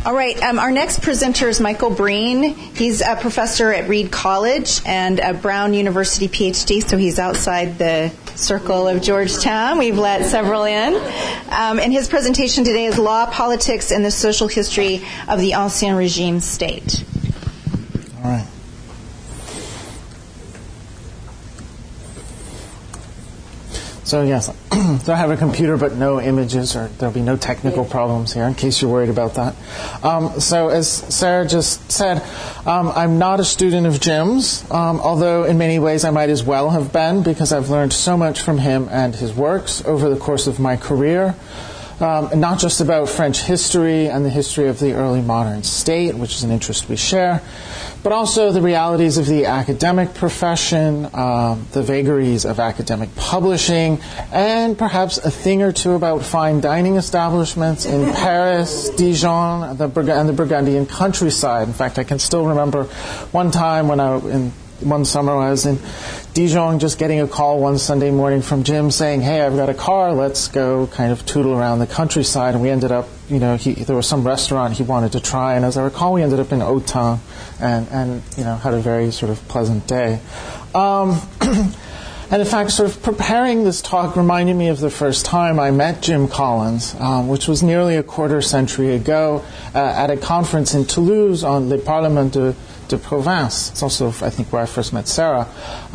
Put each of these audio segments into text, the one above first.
All right, our next presenter is Michael Breen. He's a professor at Reed College and a Brown University PhD, so he's outside the circle of Georgetown. We've let several in. And his presentation today is Law, Politics, and the Social History of the Ancien Regime State. All right. So yes, so I have a computer but no images, or there'll be no technical problems here in case you're worried about that. So as Sarah just said, I'm not a student of Jim's, although in many ways I might as well have been, because I've learned so much from him and his works over the course of my career. Not just about French history and the history of the early modern state, which is an interest we share, but also the realities of the academic profession, the vagaries of academic publishing, and perhaps a thing or two about fine dining establishments in Paris, Dijon, and the Burgundian countryside. In fact, I can still remember one time one summer I was in Dijon, just getting a call one Sunday morning from Jim saying, "Hey, I've got a car, let's go kind of tootle around the countryside." And we ended up, there was some restaurant he wanted to try, and as I recall, we ended up in Autun and had a very sort of pleasant day. And in fact, sort of preparing this talk reminded me of the first time I met Jim Collins, which was nearly a quarter century ago at a conference in Toulouse on Le Parlement de Province. It's also, I think, where I first met Sarah.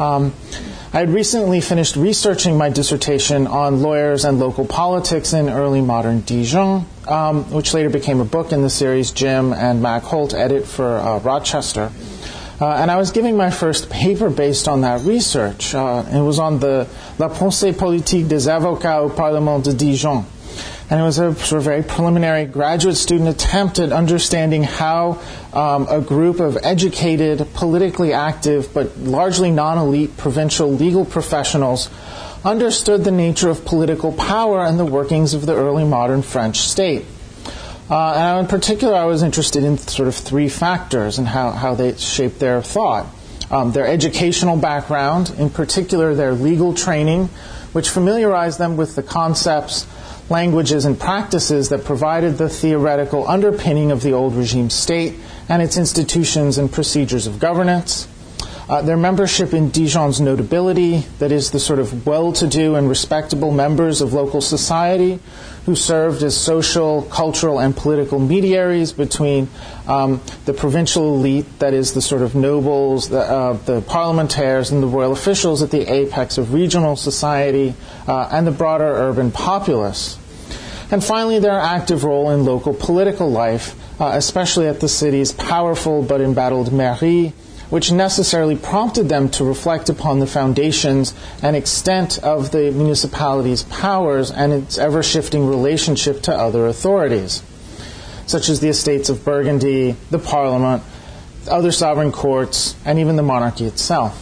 I had recently finished researching my dissertation on lawyers and local politics in early modern Dijon, which later became a book in the series Jim and Mac Holt edit for Rochester. And I was giving my first paper based on that research. It was on the La Pensée politique des avocats au Parlement de Dijon. And it was a sort of very preliminary graduate student attempt at understanding how a group of educated, politically active, but largely non-elite provincial legal professionals understood the nature of political power and the workings of the early modern French state. And in particular, I was interested in sort of three factors and how they shaped their thought. Their educational background, in particular their legal training, which familiarized them with the concepts, languages, and practices that provided the theoretical underpinning of the old regime state and its institutions and procedures of governance. Their membership in Dijon's notability, that is, the sort of well-to-do and respectable members of local society who served as social, cultural, and political mediaries between the provincial elite, that is, the sort of nobles, the parlementaires, and the royal officials at the apex of regional society, and the broader urban populace. And finally, their active role in local political life, especially at the city's powerful but embattled mairie, which necessarily prompted them to reflect upon the foundations and extent of the municipality's powers and its ever-shifting relationship to other authorities, such as the estates of Burgundy, the Parliament, other sovereign courts, and even the monarchy itself.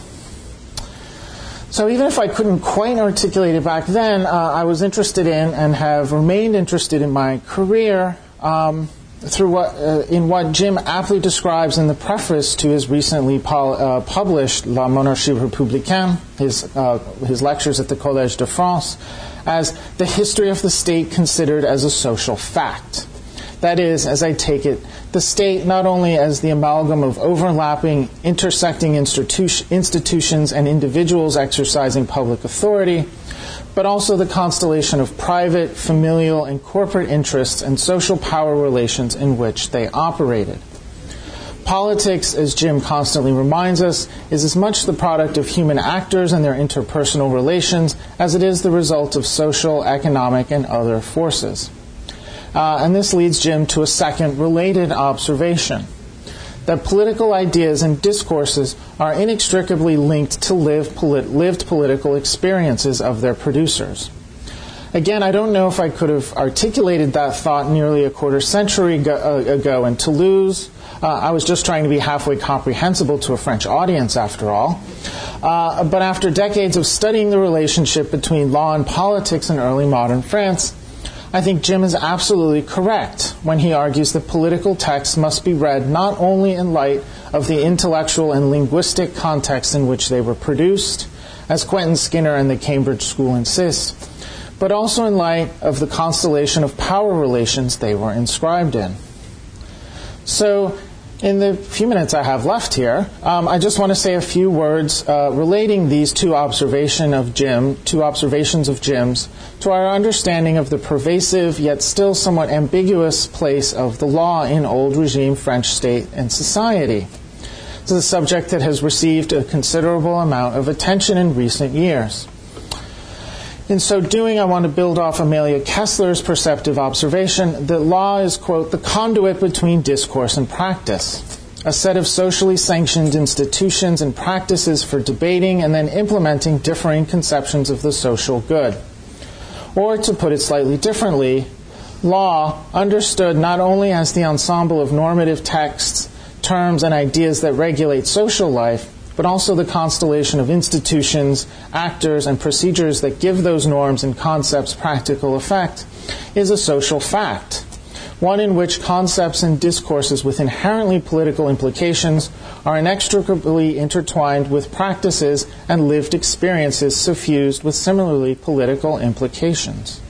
So even if I couldn't quite articulate it back then, I was interested in and have remained interested in my career through what Jim aptly describes in the preface to his recently published La Monarchie Républicaine, his lectures at the Collège de France, as the history of the state considered as a social fact. That is, as I take it, the state not only as the amalgam of overlapping, intersecting institutions and individuals exercising public authority, but also the constellation of private, familial, and corporate interests and social power relations in which they operated. Politics, as Jim constantly reminds us, is as much the product of human actors and their interpersonal relations as it is the result of social, economic, and other forces. And this leads Jim to a second related observation, that political ideas and discourses are inextricably linked to lived political experiences of their producers. Again, I don't know if I could have articulated that thought nearly a quarter century ago in Toulouse. I was just trying to be halfway comprehensible to a French audience, after all. But after decades of studying the relationship between law and politics in early modern France, I think Jim is absolutely correct when he argues that political texts must be read not only in light of the intellectual and linguistic context in which they were produced, as Quentin Skinner and the Cambridge School insist, but also in light of the constellation of power relations they were inscribed in. So in the few minutes I have left here, I just want to say a few words relating these two observations of Jim's to our understanding of the pervasive yet still somewhat ambiguous place of the law in old regime French state and society. This is a subject that has received a considerable amount of attention in recent years. In so doing, I want to build off Amelia Kessler's perceptive observation that law is, quote, the conduit between discourse and practice, a set of socially sanctioned institutions and practices for debating and then implementing differing conceptions of the social good. Or, to put it slightly differently, law, understood not only as the ensemble of normative texts, terms, and ideas that regulate social life, but also the constellation of institutions, actors, and procedures that give those norms and concepts practical effect, is a social fact, one in which concepts and discourses with inherently political implications are inextricably intertwined with practices and lived experiences suffused with similarly political implications.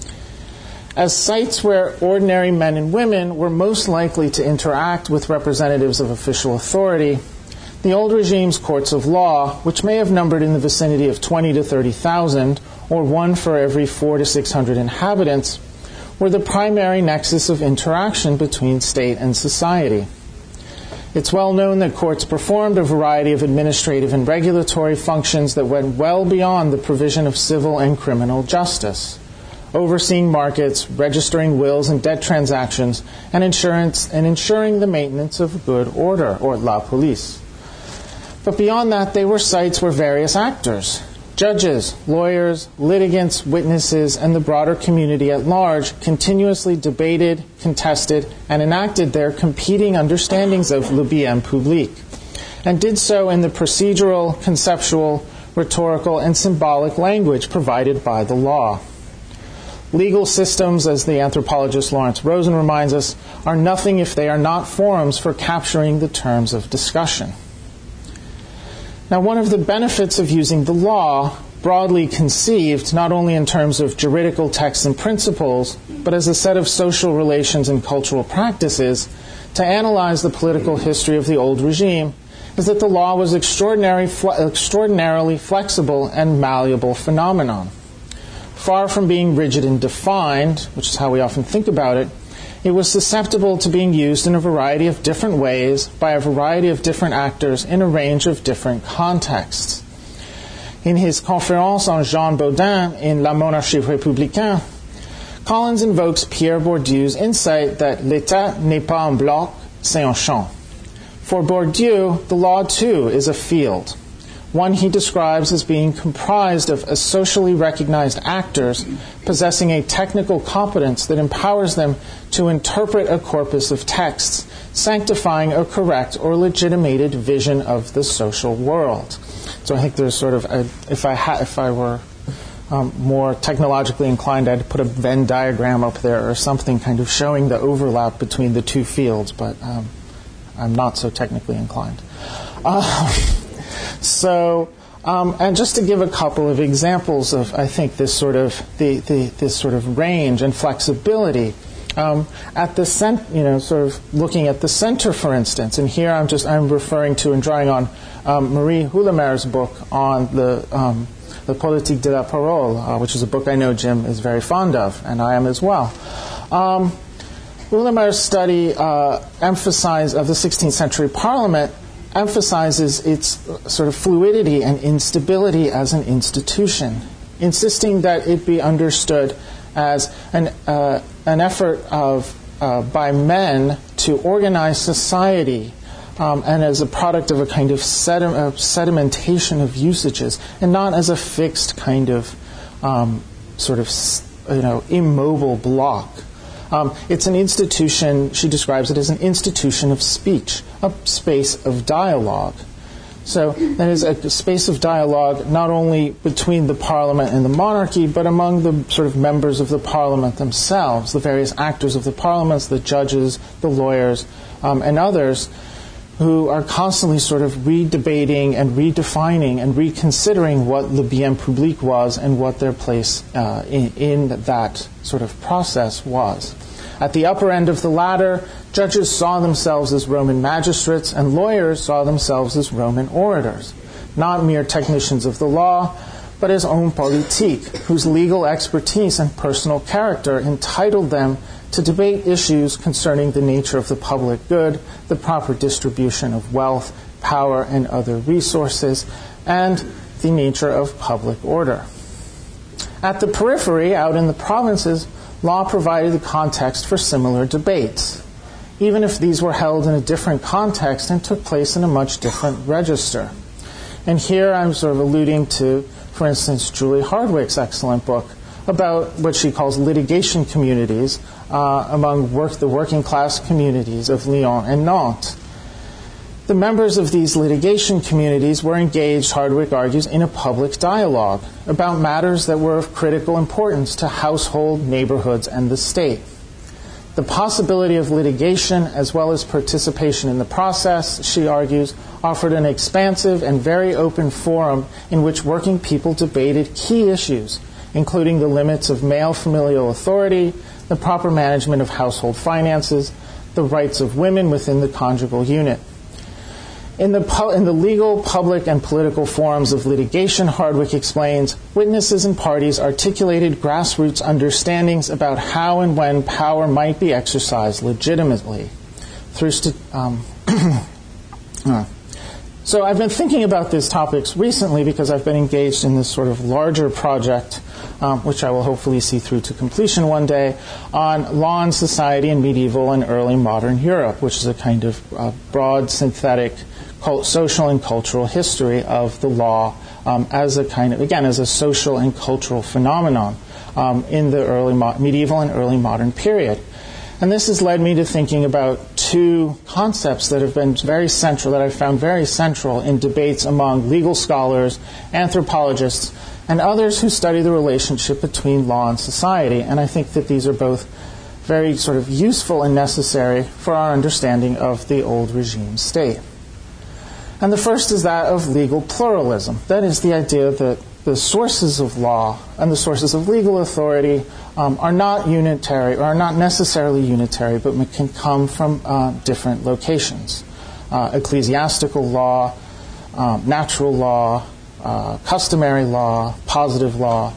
As sites where ordinary men and women were most likely to interact with representatives of official authority, the old regime's courts of law, which may have numbered in the vicinity of 20 to 30,000, or one for every 400 to 600 inhabitants, were the primary nexus of interaction between state and society. It's well known that courts performed a variety of administrative and regulatory functions that went well beyond the provision of civil and criminal justice, overseeing markets, registering wills and debt transactions, and ensuring the maintenance of good order, or la police. But beyond that, they were sites where various actors, judges, lawyers, litigants, witnesses, and the broader community at large continuously debated, contested, and enacted their competing understandings of le bien public, and did so in the procedural, conceptual, rhetorical, and symbolic language provided by the law. Legal systems, as the anthropologist Lawrence Rosen reminds us, are nothing if they are not forums for capturing the terms of discussion. Now, one of the benefits of using the law, broadly conceived not only in terms of juridical texts and principles, but as a set of social relations and cultural practices, to analyze the political history of the old regime, is that the law was extraordinarily flexible and malleable phenomenon. Far from being rigid and defined, which is how we often think about it, it was susceptible to being used in a variety of different ways by a variety of different actors in a range of different contexts. In his Conférence on Jean Baudin in La Monarchie Républicaine, Collins invokes Pierre Bourdieu's insight that l'État n'est pas un bloc, c'est un champ. For Bourdieu, the law too is a field, one he describes as being comprised of socially recognized actors possessing a technical competence that empowers them to interpret a corpus of texts, sanctifying a correct or legitimated vision of the social world. So I think there's sort of if I were more technologically inclined, I'd put a Venn diagram up there or something kind of showing the overlap between the two fields, but I'm not so technically inclined. And just to give a couple of examples of, I think, this sort of this sort of range and flexibility at the sort of looking at the center, for instance. And here I'm referring to and drawing on Marie Hulemer's book on the Politique de la Parole, which is a book I know Jim is very fond of, and I am as well. Hulemer's study of the 16th century Parliament emphasizes its sort of fluidity and instability as an institution, insisting that it be understood as an effort by men to organize society and as a product of a kind of sedimentation of usages, and not as a fixed kind of immobile block. It's an institution, she describes it as an institution of speech, a space of dialogue. So that is a space of dialogue not only between the Parliament and the monarchy, but among the sort of members of the Parliament themselves, the various actors of the Parliaments, the judges, the lawyers, and others, who are constantly sort of redebating and redefining and reconsidering what le bien public was and what their place in that sort of process was. At the upper end of the ladder, judges saw themselves as Roman magistrates and lawyers saw themselves as Roman orators, not mere technicians of the law, but as hommes politiques, whose legal expertise and personal character entitled them to debate issues concerning the nature of the public good, the proper distribution of wealth, power, and other resources, and the nature of public order. At the periphery, out in the provinces, law provided the context for similar debates, even if these were held in a different context and took place in a much different register. And here I'm sort of alluding to, for instance, Julie Hardwick's excellent book about what she calls litigation communities among the working class communities of Lyon and Nantes. The members of these litigation communities were engaged, Hardwick argues, in a public dialogue about matters that were of critical importance to household, neighborhoods, and the state. The possibility of litigation, as well as participation in the process, she argues, offered an expansive and very open forum in which working people debated key issues, including the limits of male familial authority, the proper management of household finances, the rights of women within the conjugal unit. In the legal, public, and political forums of litigation, Hardwick explains, witnesses and parties articulated grassroots understandings about how and when power might be exercised legitimately. So I've been thinking about these topics recently because I've been engaged in this sort of larger project, which I will hopefully see through to completion one day, on law and society in medieval and early modern Europe, which is a kind of broad, synthetic social and cultural history of the law as a kind of, again, as a social and cultural phenomenon in the early medieval and early modern period. And this has led me to thinking about two concepts that have been very central, that I found very central in debates among legal scholars, anthropologists, and others who study the relationship between law and society. And I think that these are both very sort of useful and necessary for our understanding of the old regime state. And the first is that of legal pluralism. That is the idea that the sources of law and the sources of legal authority are not unitary, or are not necessarily unitary, but can come from different locations. Ecclesiastical law, natural law, customary law, positive law,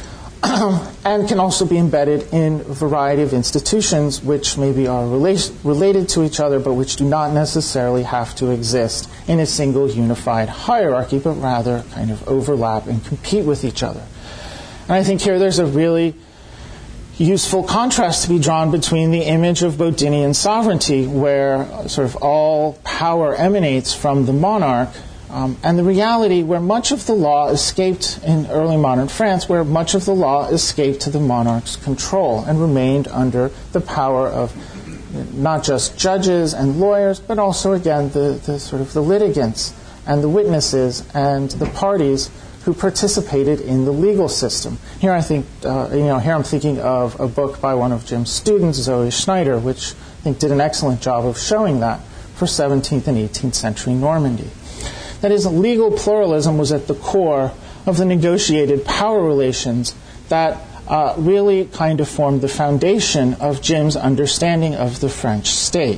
and can also be embedded in a variety of institutions which maybe are related to each other, but which do not necessarily have to exist in a single unified hierarchy, but rather kind of overlap and compete with each other. And I think here there's a really useful contrast to be drawn between the image of Bodinian sovereignty, where sort of all power emanates from the monarch, and the reality where much of the law escaped in early modern France, where much of the law escaped to the monarch's control and remained under the power of not just judges and lawyers, but also, again, the sort of the litigants and the witnesses and the parties who participated in the legal system. Here I think, here I'm thinking of a book by one of Jim's students, Zoe Schneider, which I think did an excellent job of showing that for 17th and 18th century Normandy. That is, legal pluralism was at the core of the negotiated power relations that really kind of formed the foundation of Jim's understanding of the French state.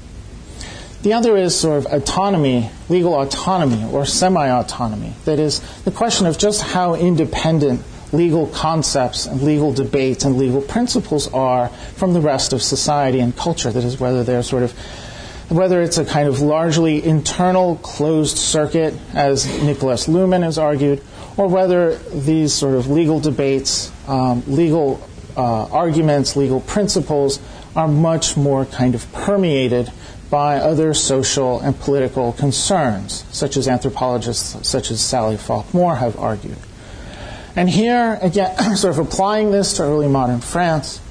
The other is sort of autonomy, legal autonomy or semi-autonomy. That is, the question of just how independent legal concepts and legal debates and legal principles are from the rest of society and culture. That is, whether it's a kind of largely internal closed circuit, as Nicholas Luhmann has argued, or whether these sort of legal debates, legal arguments, legal principles are much more kind of permeated by other social and political concerns, such as anthropologists such as Sally Falk Moore have argued. And here, again, sort of applying this to early modern France,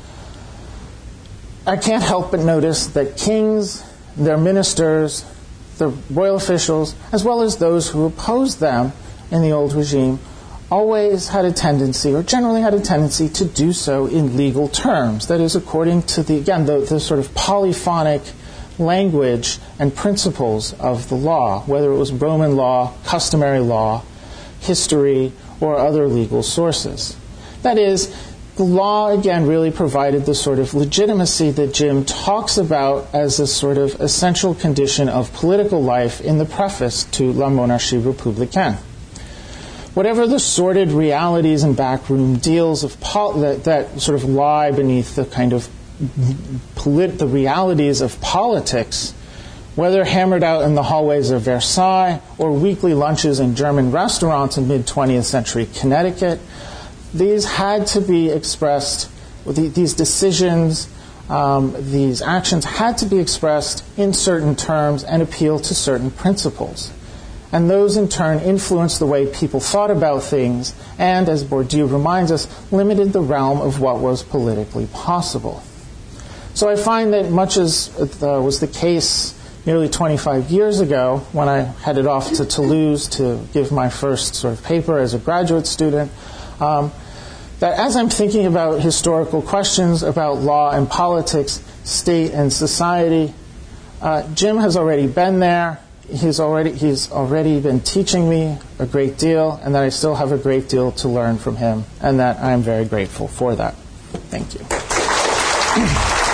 I can't help but notice that kings, their ministers, the royal officials, as well as those who opposed them in the old regime, always had a tendency, or generally had a tendency, to do so in legal terms. That is, according to the sort of polyphonic language and principles of the law, whether it was Roman law, customary law, history, or other legal sources. That is, the law, again, really provided the sort of legitimacy that Jim talks about as a sort of essential condition of political life in the preface to La Monarchie Républicaine. Whatever the sordid realities and backroom deals of that sort of lie beneath the kind of the realities of politics, whether hammered out in the hallways of Versailles or weekly lunches in German restaurants in mid-20th century Connecticut, these had to be expressed, these decisions, these actions had to be expressed in certain terms and appeal to certain principles. And those in turn influenced the way people thought about things and, as Bourdieu reminds us, limited the realm of what was politically possible. So I find that much as was the case nearly 25 years ago when I headed off to Toulouse to give my first sort of paper as a graduate student, that as I'm thinking about historical questions about law and politics, state and society, Jim has already been there. He's already been teaching me a great deal, and that I still have a great deal to learn from him, and that I'm very grateful for that. Thank you.